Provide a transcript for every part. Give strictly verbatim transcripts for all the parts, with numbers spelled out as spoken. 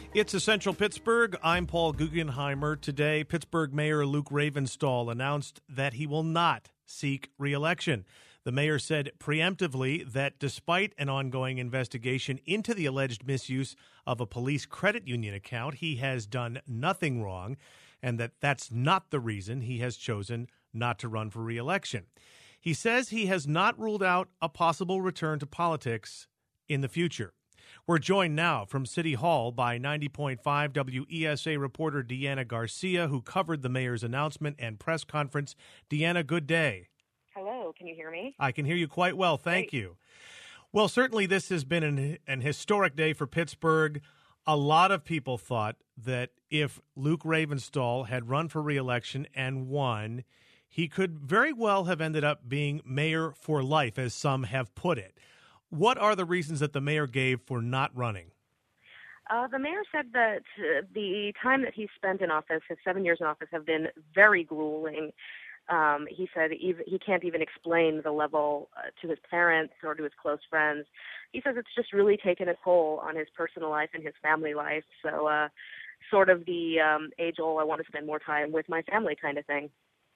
It's Essential Pittsburgh. I'm Paul Guggenheimer. Today, Pittsburgh Mayor Luke Ravenstahl announced that he will not seek re-election. The mayor said preemptively that despite an ongoing investigation into the alleged misuse of a police credit union account, he has done nothing wrong, and that that's not the reason he has chosen not to run for re-election. He says he has not ruled out a possible return to politics in the future. We're joined now from City Hall by ninety point five W E S A reporter Deanna Garcia, who covered the mayor's announcement and press conference. Deanna, good day. Hello, can you hear me? I can hear you quite well, thank Great. you. Well, certainly this has been an, an historic day for Pittsburgh. A lot of people thought that if Luke Ravenstahl had run for re-election and won, he could very well have ended up being mayor for life, as some have put it. What are the reasons that the mayor gave for not running? Uh, the mayor said that uh, the time that he spent in office, his seven years in office, have been very grueling. Um, he said even, he can't even explain the level uh, to his parents or to his close friends. He says it's just really taken a toll on his personal life and his family life. So uh, sort of the um, age-old, I want to spend more time with my family kind of thing.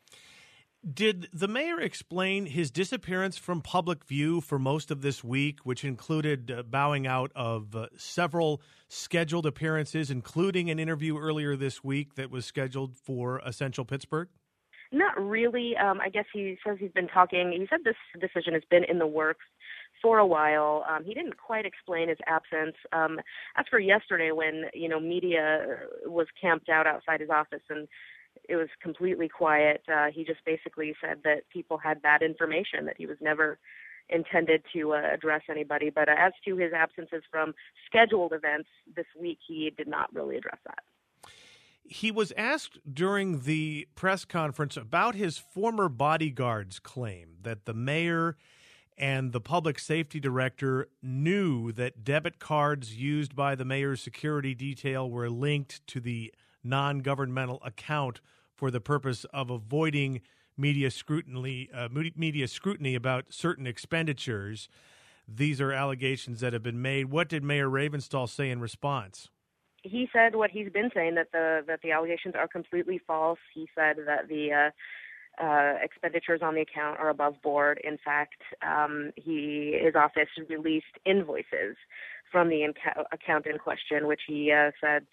Did the mayor explain his disappearance from public view for most of this week, which included uh, bowing out of uh, several scheduled appearances, including an interview earlier this week that was scheduled for Essential Pittsburgh? Not really. Um, I guess he says he's been talking. He said this decision has been in the works for a while. Um, he didn't quite explain his absence. Um, as for yesterday, when you know media was camped out outside his office and it was completely quiet, uh, he just basically said that people had bad information, that he was never intended to uh, address anybody. But uh, as to his absences from scheduled events this week, he did not really address that. He was asked during the press conference about his former bodyguard's claim that the mayor and the public safety director knew that debit cards used by the mayor's security detail were linked to the non-governmental account for the purpose of avoiding media scrutiny, uh, media scrutiny about certain expenditures. These are allegations that have been made. What did Mayor Ravenstahl say in response? He said what he's been saying, that the that the allegations are completely false. He said that the uh, uh, expenditures on the account are above board. In fact, um, he his office released invoices from the inca- account in question, which he uh, said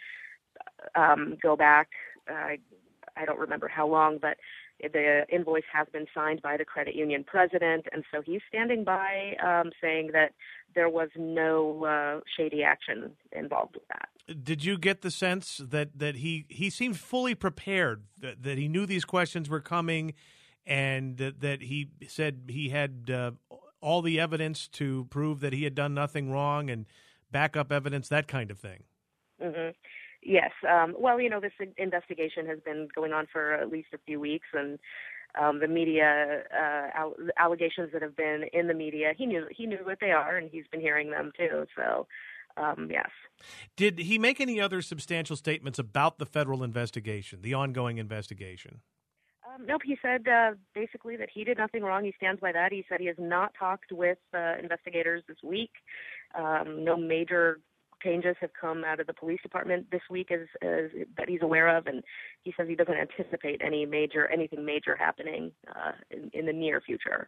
um, go back. Uh, I don't remember how long, but the invoice has been signed by the credit union president, and so he's standing by, um, saying that there was no uh, shady action involved with that. Did you get the sense that, that he, he seemed fully prepared, that, that he knew these questions were coming, and that, that he said he had uh, all the evidence to prove that he had done nothing wrong and backup evidence, that kind of thing? Mm-hmm. Yes. Um, well, you know, this investigation has been going on for at least a few weeks, and um, the media uh, al- allegations that have been in the media, he knew he knew what they are, and he's been hearing them too. So, um, yes. Did he make any other substantial statements about the federal investigation, the ongoing investigation? Um, nope. He said uh, basically that he did nothing wrong. He stands by that. He said he has not talked with uh, investigators this week. Um, no major changes have come out of the police department this week as, as that he's aware of, and he says he doesn't anticipate any major anything major happening uh, in, in the near future.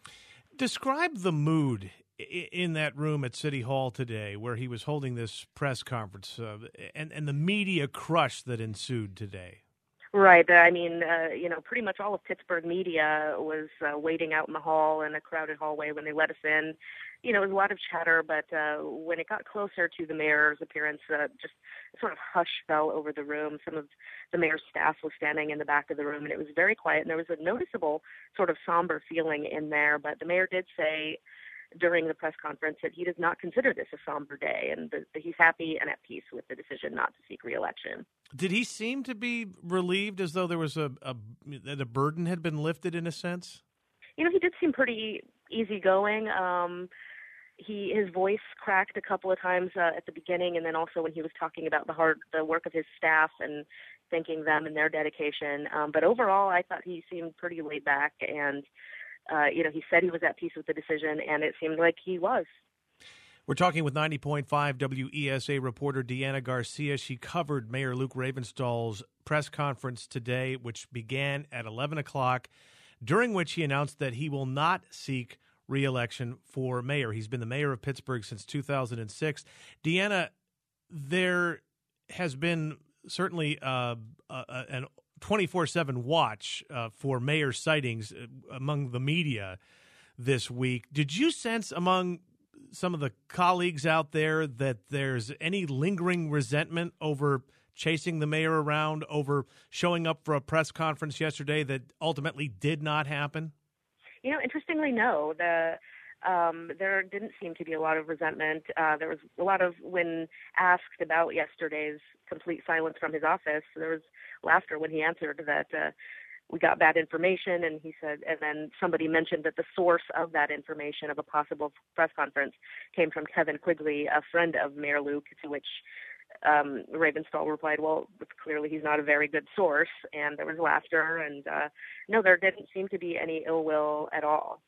Describe the mood in that room at City Hall today, where he was holding this press conference, uh, and and the media crush that ensued today. Right. I mean, uh, you know, pretty much all of Pittsburgh media was uh, waiting out in the hall in a crowded hallway when they let us in. You know, it was a lot of chatter, but uh, when it got closer to the mayor's appearance, uh, just sort of hush fell over the room. Some of the mayor's staff was standing in the back of the room, and it was very quiet, and there was a noticeable sort of somber feeling in there. But the mayor did say during the press conference that he does not consider this a somber day, and that he's happy and at peace with the decision not to seek re-election. Did he seem to be relieved, as though there was a, a that a burden had been lifted in a sense? You know, he did seem pretty easygoing. Um, he his voice cracked a couple of times uh, at the beginning, and then also when he was talking about the hard the work of his staff and thanking them and their dedication. Um, but overall, I thought he seemed pretty laid back, and uh, you know, he said he was at peace with the decision, and it seemed like he was. We're talking with ninety point five W E S A reporter Deanna Garcia. She covered Mayor Luke Ravenstahl's press conference today, which began at eleven o'clock, during which he announced that he will not seek re-election for mayor. He's been the mayor of Pittsburgh since two thousand six. Deanna, there has been certainly uh, a, an twenty-four seven watch uh, for mayor sightings among the media this week. Did you sense among some of the colleagues out there that there's any lingering resentment over chasing the mayor around, over showing up for a press conference yesterday that ultimately did not happen? You know, interestingly, no. The um, there didn't seem to be a lot of resentment. Uh, there was a lot of, when asked about yesterday's complete silence from his office, there was laughter when he answered that uh, we got bad information, and he said, and then somebody mentioned that the source of that information of a possible press conference came from Kevin Quigley, a friend of Mayor Luke, to which um, Ravenstahl replied, well, clearly he's not a very good source, and there was laughter, and uh, no, there didn't seem to be any ill will at all.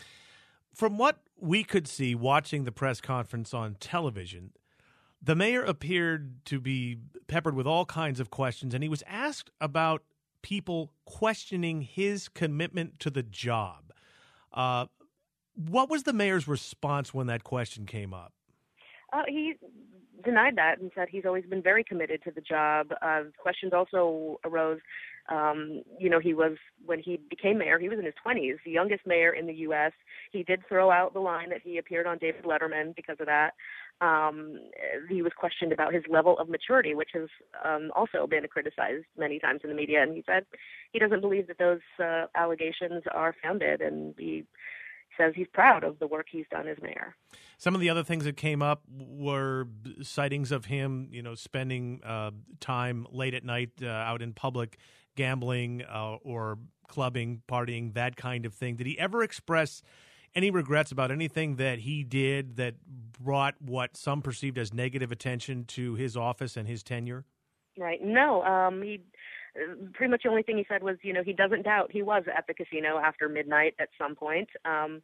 From what we could see watching the press conference on television, the mayor appeared to be peppered with all kinds of questions, and he was asked about people questioning his commitment to the job. Uh, what was the mayor's response when that question came up? Uh, he denied that and said he's always been very committed to the job. Uh, questions also arose. Um, you know, he was, when he became mayor, he was in his twenties, the youngest mayor in the U S He did throw out the line that he appeared on David Letterman because of that. Um, he was questioned about his level of maturity, which has um, also been criticized many times in the media. And he said he doesn't believe that those uh, allegations are founded, and he says he's proud of the work he's done as mayor. Some of the other things that came up were sightings of him, you know, spending uh, time late at night uh, out in public, gambling uh, or clubbing, partying, that kind of thing. Did he ever express any regrets about anything that he did that brought what some perceived as negative attention to his office and his tenure? Right. No, um, he pretty much the only thing he said was, you know, he doesn't doubt he was at the casino after midnight at some point. Um,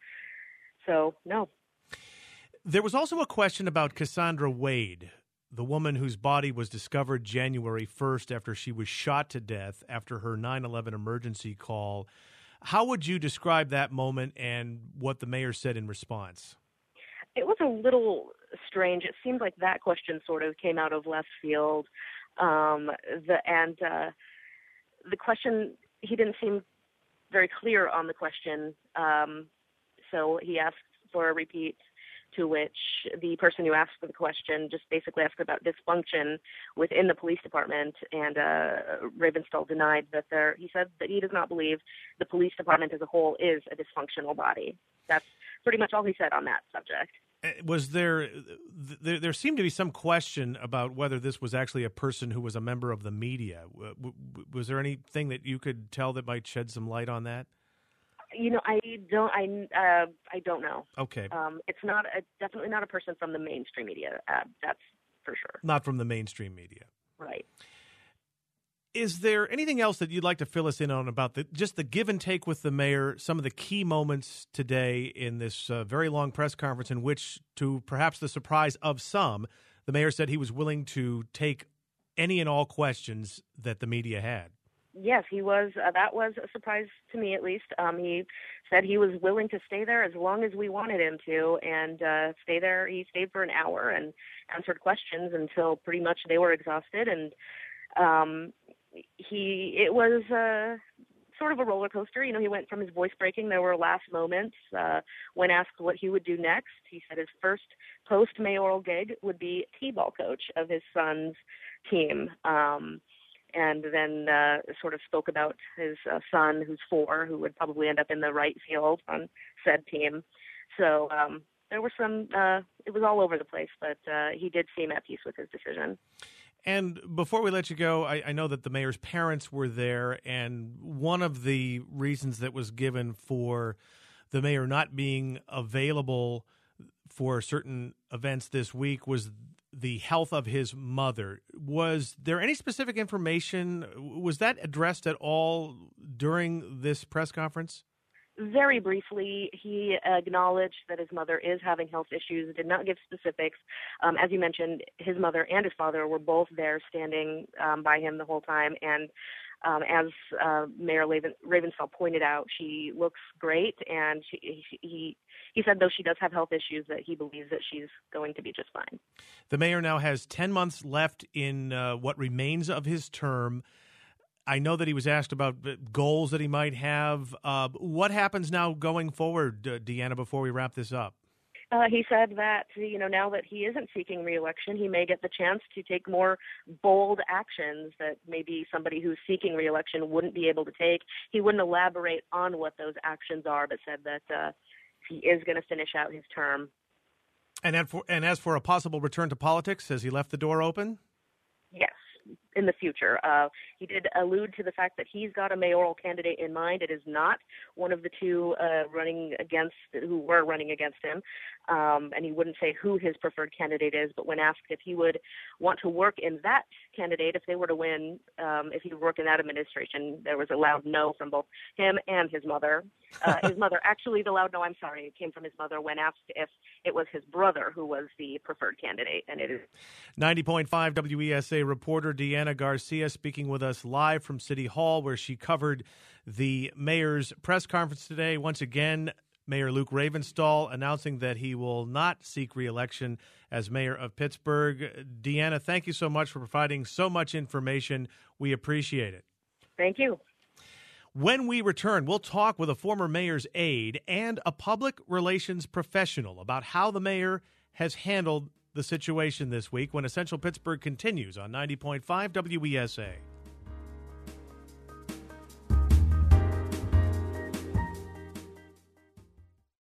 so, no. There was also a question about Cassandra Wade, the woman whose body was discovered January first after she was shot to death after her nine eleven emergency call. How would you describe that moment and what the mayor said in response? It was a little strange. It seemed like that question sort of came out of left field. Um, the, and uh, the question, he didn't seem very clear on the question. Um, so he asked for a repeat, to which the person who asked for the question just basically asked about dysfunction within the police department, and uh, Ravenstahl denied that there, he said that he does not believe the police department as a whole is a dysfunctional body. That's pretty much all he said on that subject. Was there, there, there seemed to be some question about whether this was actually a person who was a member of the media. Was there anything that you could tell that might shed some light on that? You know, I don't. I uh, I don't know. Okay. Um, it's not a, definitely not a person from the mainstream media. Uh, that's for sure. Not from the mainstream media. Right. Is there anything else that you'd like to fill us in on about the, just the give and take with the mayor, some of the key moments today in this uh, very long press conference in which, to perhaps the surprise of some, the mayor said he was willing to take any and all questions that the media had? Yes, he was. Uh, that was a surprise to me, at least. Um, he said he was willing to stay there as long as we wanted him to, and uh, stay there. He stayed for an hour and answered questions until pretty much they were exhausted. And um, he, it was uh, sort of a roller coaster. You know, he went from his voice breaking. There were last moments uh, when asked what he would do next. He said his first post-mayoral gig would be T-ball coach of his son's team. Um, and then uh, sort of spoke about his uh, son, who's four, who would probably end up in the right field on said team. So um, there were some, uh, it was all over the place, but uh, he did seem at peace with his decision. And before we let you go, I, I know that the mayor's parents were there, and one of the reasons that was given for the mayor not being available for certain events this week was the health of his mother. Was there any specific information? Was that addressed at all during this press conference? Very briefly, he acknowledged that his mother is having health issues, did not give specifics. Um, as you mentioned, his mother and his father were both there standing um, by him the whole time. And um, as uh, Mayor Raven, Ravenstahl pointed out, she looks great. And she, he, he said, though she does have health issues, that he believes that she's going to be just fine. The mayor now has ten months left in uh, what remains of his term. I know that he was asked about goals that he might have. Uh, what happens now going forward, uh, Deanna, before we wrap this up? Uh, he said that, you know, now that he isn't seeking re-election, he may get the chance to take more bold actions that maybe somebody who's seeking re-election wouldn't be able to take. He wouldn't elaborate on what those actions are, but said that uh, he is going to finish out his term. And, and, for, and as for a possible return to politics, has he left the door open? Yes. In the future. Uh, he did allude to the fact that he's got a mayoral candidate in mind. It is not one of the two uh, running against, who were running against him. Um, and he wouldn't say who his preferred candidate is, but when asked if he would want to work in that candidate, if they were to win, um, if he would work in that administration, there was a loud no from both him and his mother. Uh, his mother, actually, the loud no, I'm sorry, it came from his mother when asked if it was his brother who was the preferred candidate. And it is ninety point five W E S A reporter Deanna Garcia speaking with us live from City Hall, where she covered the mayor's press conference today. Once again, Mayor Luke Ravenstahl announcing that he will not seek re-election as mayor of Pittsburgh. Deanna, thank you so much for providing so much information. We appreciate it. Thank you. When we return, we'll talk with a former mayor's aide and a public relations professional about how the mayor has handled the situation this week when Essential Pittsburgh continues on ninety point five W E S A.